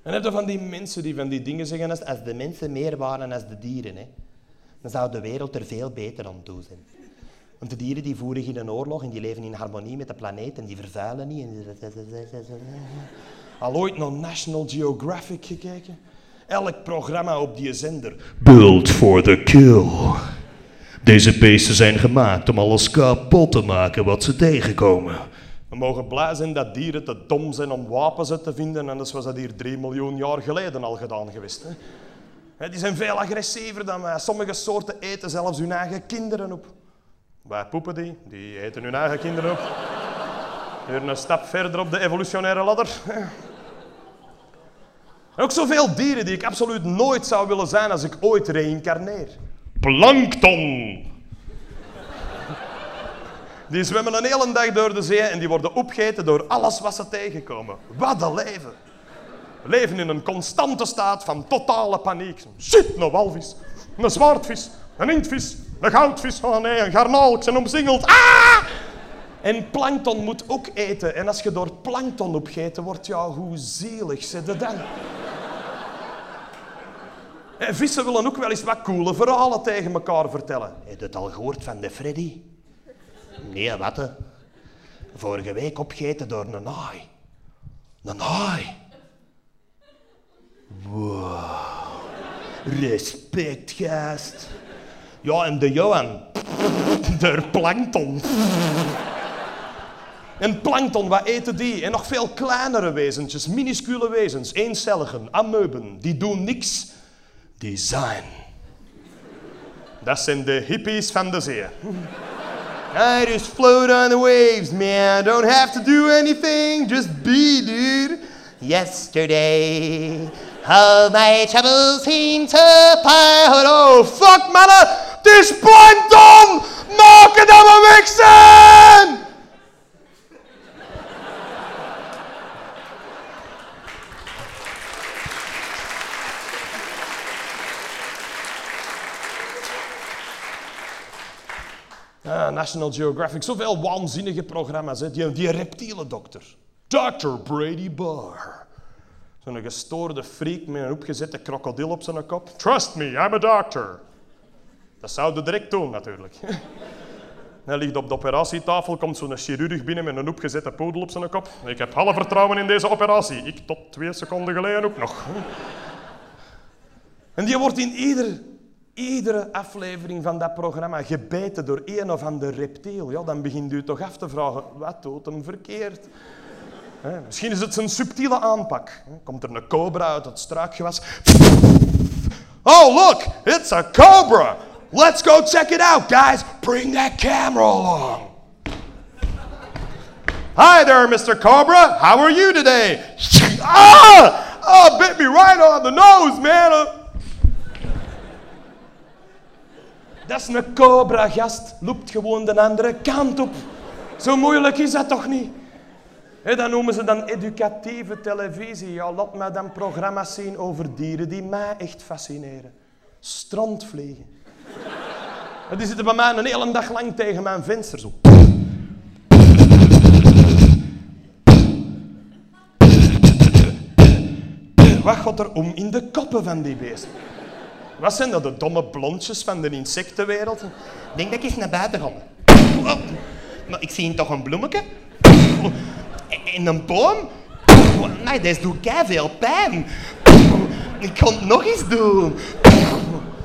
En heb je van die mensen die van die dingen zeggen als de mensen meer waren dan de dieren, hè, dan zou de wereld er veel beter aan toe zijn. Want de dieren die voeren geen oorlog en die leven in harmonie met de planeet en die vervuilen niet. Al ooit naar National Geographic gekeken? Elk programma op die zender. Build for the kill. Deze beesten zijn gemaakt om alles kapot te maken wat ze tegenkomen. We mogen blij zijn dat dieren te dom zijn om wapens te vinden, anders was dat hier 3 miljoen jaar geleden al gedaan geweest. Hè? Die zijn veel agressiever dan wij. Sommige soorten eten zelfs hun eigen kinderen op. Wij poepen die eten hun eigen kinderen op. Weer een stap verder op de evolutionaire ladder. En ook zoveel dieren die ik absoluut nooit zou willen zijn als ik ooit reïncarneer. Plankton! Die zwemmen een hele dag door de zee en die worden opgegeten door alles wat ze tegenkomen. Wat een leven! We leven in een constante staat van totale paniek. Shit, een walvis, een zwaardvis, een inktvis, een goudvis, oh nee, een garnaal, ik ben omsingeld. Ah! En plankton moet ook eten. En als je door plankton opgegeten wordt, ja, hoe zielig zit het dan? En vissen willen ook wel eens wat coole verhalen tegen elkaar vertellen. Heb je het al gehoord van de Freddy? Nee, wat hè? Vorige week opgegeten door een haai. Een haai. Wow. Respect, gast. Ja, en de Johan. De plankton. En plankton, wat eten die? En nog veel kleinere wezentjes, minuscule wezens, eencelligen, ameuben, die doen niks. Die zijn. Dat zijn de hippies van de zee. I just float on the waves, man. Don't have to do anything, just be, dude. Yesterday, all my troubles seem to pile. Oh, fuck, mannen! Het is plankton! Maken dat we weg zijn! National Geographic, zoveel waanzinnige programma's. Hè. Die reptiele dokter. Dr. Brady Barr. Zo'n gestoorde freak met een opgezette krokodil op zijn kop. Trust me, I'm a doctor. Dat zou de direct doen, natuurlijk. Hij ligt op de operatietafel, komt zo'n chirurg binnen met een opgezette poedel op zijn kop. Ik heb alle vertrouwen in deze operatie. Ik tot 2 seconden geleden ook nog. En die wordt in iedere aflevering van dat programma gebeten door een of ander reptiel. Ja, dan begint u toch af te vragen, wat doet hem verkeerd? Misschien is het zijn subtiele aanpak. Komt er een cobra uit het struikgewas. Oh, look, it's a cobra. Let's go check it out, guys. Bring that camera along. Hi there, Mr. Cobra. How are you today? Oh, bit me right on the nose, man. Dat is een cobra, gast. Loopt gewoon de andere kant op. Zo moeilijk is dat toch niet? Dat noemen ze dan educatieve televisie. Ja, laat mij dan programma's zien over dieren die mij echt fascineren. Strandvliegen. Die zitten bij mij een hele dag lang tegen mijn venster. Zo. Wat gaat er om in de koppen van die beesten? Wat zijn dat, de domme blondjes van de insectenwereld? Ik denk dat ik eens naar buiten ga. Oh, maar ik zie toch een bloemetje? En een boom? Nee, dat doet keiveel pijn. Ik kan het nog eens doen.